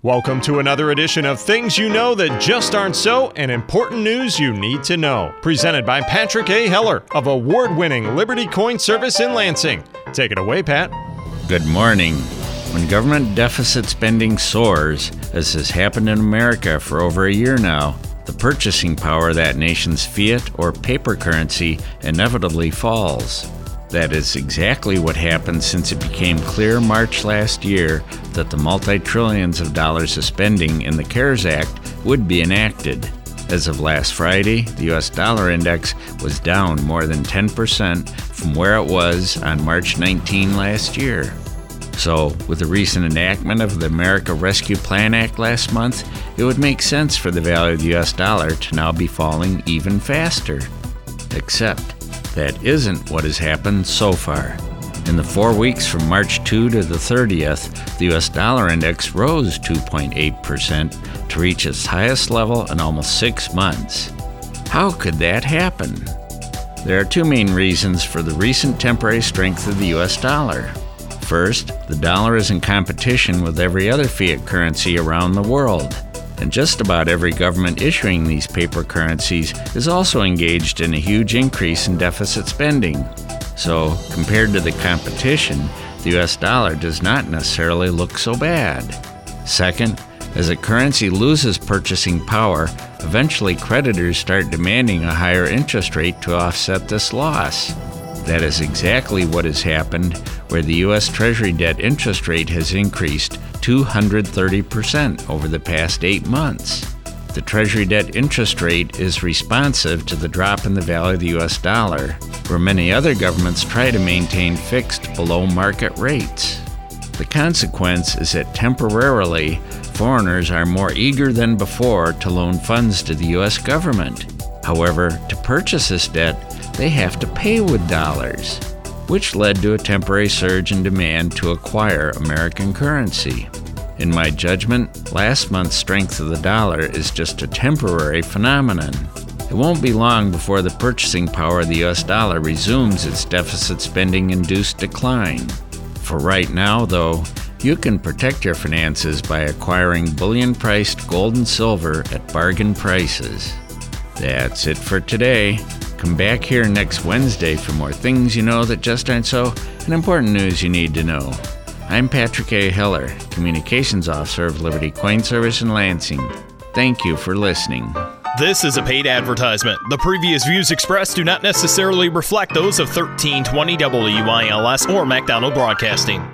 Welcome to another edition of Things You Know That Just Aren't So and Important News You Need to Know. Presented by Patrick A. Heller of award-winning Liberty Coin Service in Lansing. Take it away, Pat. Good morning. When government deficit spending soars, as has happened in America for over a year now, the purchasing power of that nation's fiat or paper currency inevitably falls. That is exactly what happened since it became clear March last year that the multi-trillions of dollars of spending in the CARES Act would be enacted. As of last Friday, the U.S. dollar index was down more than 10% from where it was on March 19 last year. So, with the recent enactment of the America Rescue Plan Act last month, it would make sense for the value of the U.S. dollar to now be falling even faster. Except, that isn't what has happened so far. In the 4 weeks from March 2 to the 30th, the U.S. dollar index rose 2.8% to reach its highest level in almost 6 months. How could that happen? There are two main reasons for the recent temporary strength of the U.S. dollar. First, the dollar is in competition with every other fiat currency around the world. And just about every government issuing these paper currencies is also engaged in a huge increase in deficit spending. So, compared to the competition, the U.S. dollar does not necessarily look so bad. Second, as a currency loses purchasing power, eventually creditors start demanding a higher interest rate to offset this loss. That is exactly what has happened, where the U.S. Treasury debt interest rate has increased 230% over the past 8 months. The Treasury debt interest rate is responsive to the drop in the value of the U.S. dollar, where many other governments try to maintain fixed below-market rates. The consequence is that temporarily, foreigners are more eager than before to loan funds to the U.S. government. However, to purchase this debt, they have to pay with dollars, which led to a temporary surge in demand to acquire American currency. In my judgment, last month's strength of the dollar is just a temporary phenomenon. It won't be long before the purchasing power of the U.S. dollar resumes its deficit spending-induced decline. For right now, though, you can protect your finances by acquiring bullion-priced gold and silver at bargain prices. That's it for today. Come back here next Wednesday for more things you know that just aren't so and important news you need to know. I'm Patrick A. Heller, Communications Officer of Liberty Coin Service in Lansing. Thank you for listening. This is a paid advertisement. The previous views expressed do not necessarily reflect those of 1320 WILS or MacDonald Broadcasting.